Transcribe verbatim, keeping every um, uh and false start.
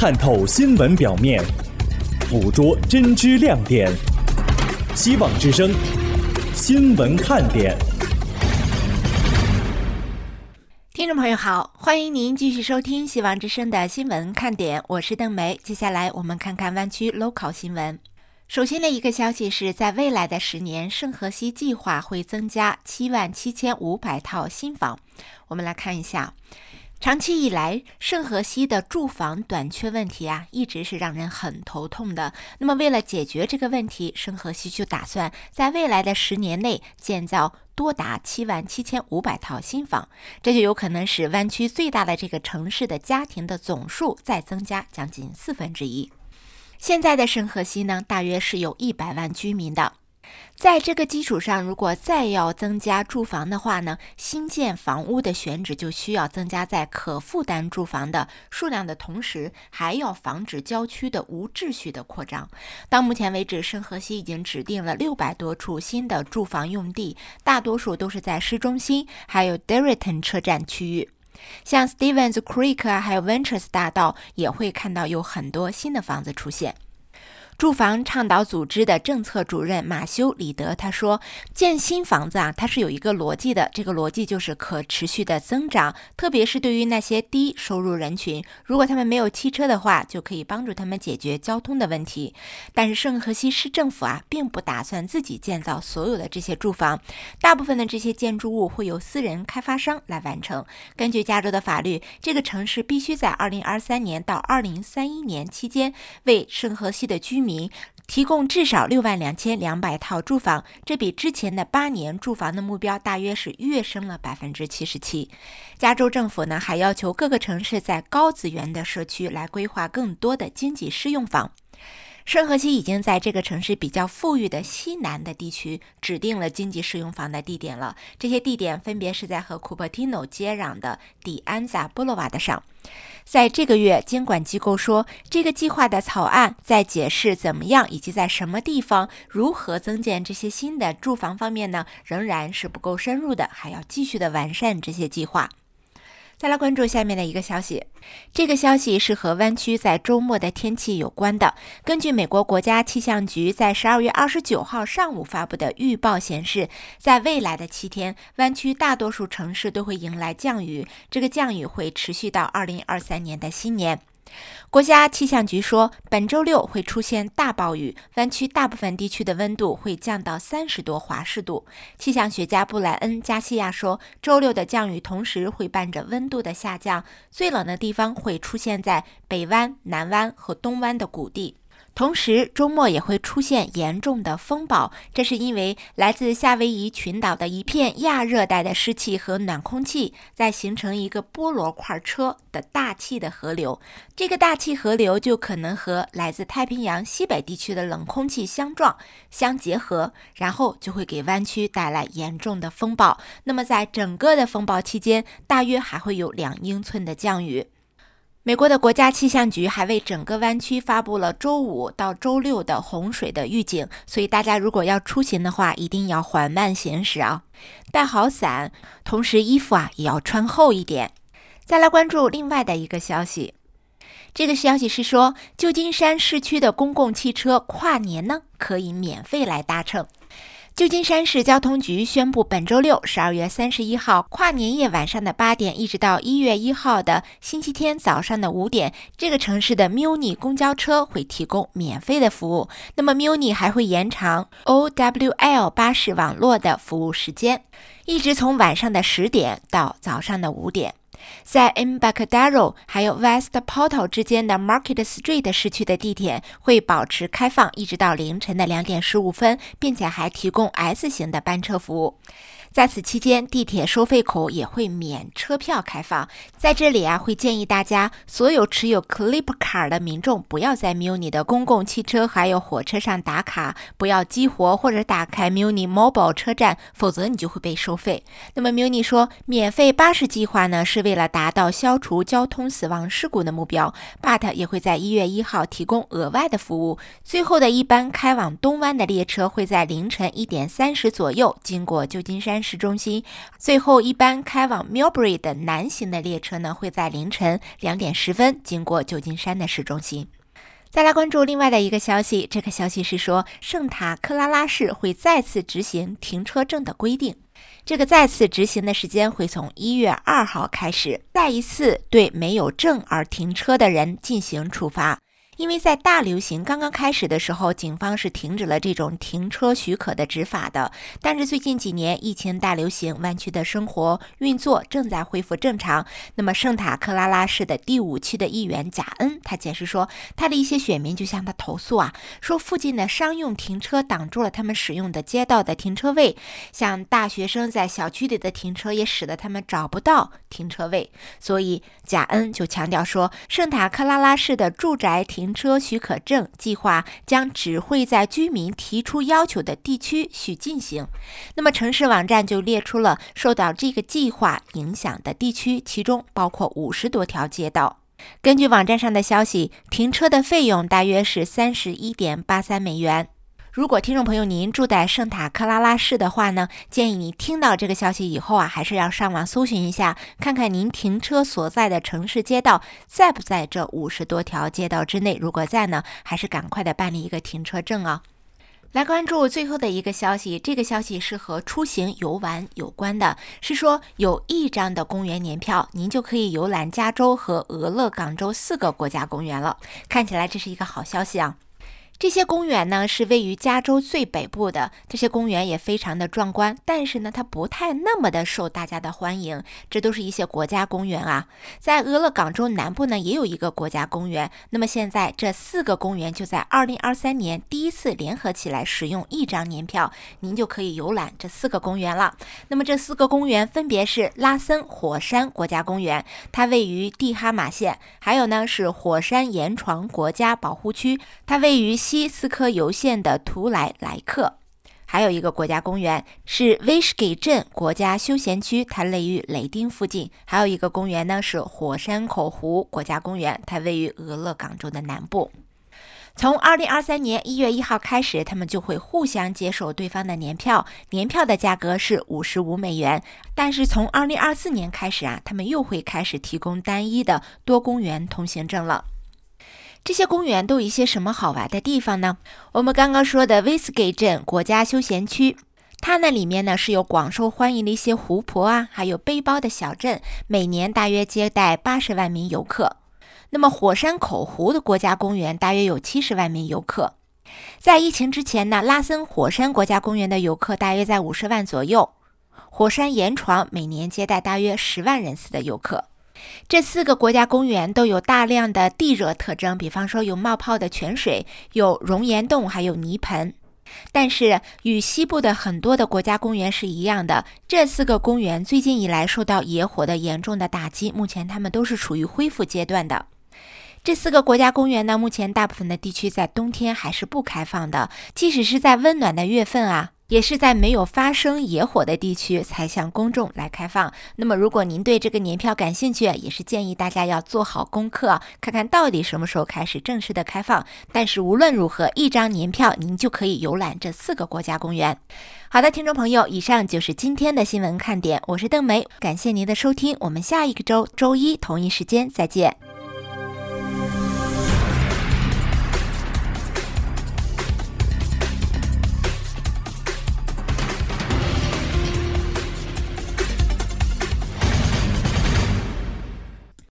探透新闻表面，捕捉真知亮点。希望之声，新闻看点。 听众朋友好，欢迎您继续收听希望之声的新闻看点，我是邓梅。接下来我们看看湾区 local 新闻。首先的一个消息是，在未来的十年，圣荷西计划会增加七万七千五百套新房。我们来看一下，长期以来，圣荷西的住房短缺问题啊，一直是让人很头痛的。那么为了解决这个问题，圣荷西就打算在未来的十年内建造多达七万七千五百套新房，这就有可能使湾区最大的这个城市的家庭的总数再增加将近四分之一。现在的圣荷西呢，大约是有一百万居民的。在这个基础上，如果再要增加住房的话呢，新建房屋的选址就需要增加在可负担住房的数量的同时，还要防止郊区的无秩序的扩张。到目前为止，圣荷西已经指定了六百多处新的住房用地，大多数都是在市中心还有 Derryton 车站区域。像 Stevens Creek 啊，还有 Ventures 大道也会看到有很多新的房子出现。住房倡导组织的政策主任马修·里德他说，建新房子啊，它是有一个逻辑的，这个逻辑就是可持续的增长，特别是对于那些低收入人群，如果他们没有汽车的话，就可以帮助他们解决交通的问题。但是圣荷西市政府啊，并不打算自己建造所有的这些住房，大部分的这些建筑物会由私人开发商来完成。根据加州的法律，这个城市必须在二零二三年到二零三一年期间为圣荷西的居民提供至少六万两千两百套住房，这比之前的八年住房的目标大约是跃升了百分之七十七。加州政府呢，还要求各个城市在高资源的社区来规划更多的经济适用房。圣荷西已经在这个城市比较富裕的西南的地区指定了经济适用房的地点了，这些地点分别是在和库珀蒂诺接壤的迪安扎波罗瓦的上。在这个月，监管机构说，这个计划的草案在解释怎么样以及在什么地方如何增建这些新的住房方面呢，仍然是不够深入的，还要继续的完善这些计划。再来关注下面的一个消息，这个消息是和湾区在周末的天气有关的。根据美国国家气象局在十二月二十九号上午发布的预报显示，在未来的七天，湾区大多数城市都会迎来降雨，这个降雨会持续到二零二三年的新年。国家气象局说，本周六会出现大暴雨，湾区大部分地区的温度会降到三十多华氏度。气象学家布莱恩·加西亚说，周六的降雨同时会伴着温度的下降，最冷的地方会出现在北湾、南湾和东湾的谷地。同时，周末也会出现严重的风暴，这是因为来自夏威夷群岛的一片亚热带的湿气和暖空气在形成一个菠萝块车的大气的河流，这个大气河流就可能和来自太平洋西北地区的冷空气相撞、相结合，然后就会给湾区带来严重的风暴。那么在整个的风暴期间，大约还会有两英寸的降雨。美国的国家气象局还为整个湾区发布了周五到周六的洪水的预警，所以大家如果要出行的话，一定要缓慢行驶啊，带好伞，同时衣服啊也要穿厚一点。再来关注另外的一个消息，这个消息是说，旧金山市区的公共汽车跨年呢可以免费来搭乘。旧金山市交通局宣布，本周六十二月三十一号跨年夜晚上的八点一直到一月一号的星期天早上的五点，这个城市的 Muni 公交车会提供免费的服务。那么 Muni 还会延长 O W L 巴士网络的服务时间，一直从晚上的十点到早上的五点。在 Embarcadero 还有 West Portal 之间的 Market Street 市区的地铁会保持开放，一直到凌晨的两点十五分，并且还提供 S 型的班车服务。在此期间，地铁收费口也会免车票开放。在这里啊，会建议大家所有持有 Clip Card 的民众不要在 Muni 的公共汽车还有火车上打卡，不要激活或者打开 Muni Mobile 车站，否则你就会被收费。那么 Muni 说，免费巴士计划呢是为了达到消除交通死亡事故的目标， But 也会在一月一号提供额外的服务。最后的一班开往东湾的列车会在凌晨一点三十左右经过旧金山市中心。最后一班开往 Millbury 的南行的列车呢，会在凌晨两点十分经过旧金山的市中心。再来关注另外的一个消息，这个消息是说圣塔克拉拉市会再次执行停车证的规定。这个再次执行的时间会从一月二号开始，再一次对没有证而停车的人进行处罚。因为在大流行刚刚开始的时候，警方是停止了这种停车许可的执法的。但是最近几年疫情大流行，湾区的生活运作正在恢复正常。那么圣塔克拉拉市的第五区的议员贾恩，他解释说，他的一些选民就向他投诉啊，说附近的商用停车挡住了他们使用的街道的停车位，像大学生在小区里的停车也使得他们找不到停车位。所以贾恩就强调说，圣塔克拉拉市的住宅停停车许可证计划将只会在居民提出要求的地区许进行。那么城市网站就列出了受到这个计划影响的地区，其中包括五十多条街道。根据网站上的消息，停车的费用大约是 三十一点八三美元。如果听众朋友您住在圣塔克拉拉市的话呢，建议你听到这个消息以后啊，还是要上网搜寻一下，看看您停车所在的城市街道在不在这五十多条街道之内。如果在呢，还是赶快的办理一个停车证啊。来关注最后的一个消息，这个消息是和出行游玩有关的，是说有一张的公园年票，您就可以游览加州和俄勒冈州四个国家公园了。看起来这是一个好消息啊。这些公园呢是位于加州最北部的，这些公园也非常的壮观，但是呢它不太那么的受大家的欢迎，这都是一些国家公园啊。在俄勒冈州南部呢也有一个国家公园，那么现在这四个公园就在二零二三年第一次联合起来使用一张年票，您就可以游览这四个公园了。那么这四个公园分别是拉森火山国家公园，它位于蒂哈马县，还有呢是火山岩床国家保护区，它位于西斯科尤县的图莱莱克。还有一个国家公园是威什给镇国家休闲区，它位于雷丁附近。还有一个公园呢是火山口湖国家公园，它位于俄勒冈州的南部。从二零二三年一月一号开始，他们就会互相接受对方的年票，年票的价格是五十五美元。但是从二零二四年开始啊，他们又会开始提供单一的多公园通行证了。这些公园都有一些什么好玩的地方呢？我们刚刚说的威斯给镇国家休闲区，它那里面呢是有广受欢迎的一些湖泊啊，还有背包的小镇，每年大约接待八十万名游客。那么火山口湖的国家公园大约有七十万名游客。在疫情之前呢，拉森火山国家公园的游客大约在五十万左右，火山岩床每年接待大约十万人次的游客。这四个国家公园都有大量的地热特征，比方说有冒泡的泉水，有熔岩洞，还有泥盆。但是与西部的很多的国家公园是一样的，这四个公园最近以来受到野火的严重的打击，目前它们都是处于恢复阶段的。这四个国家公园呢，目前大部分的地区在冬天还是不开放的，即使是在温暖的月份啊，也是在没有发生野火的地区才向公众来开放。那么如果您对这个年票感兴趣，也是建议大家要做好功课，看看到底什么时候开始正式的开放。但是无论如何，一张年票您就可以游览这四个国家公园。好的，听众朋友，以上就是今天的新闻看点，我是邓梅，感谢您的收听，我们下一个周周一同一时间再见。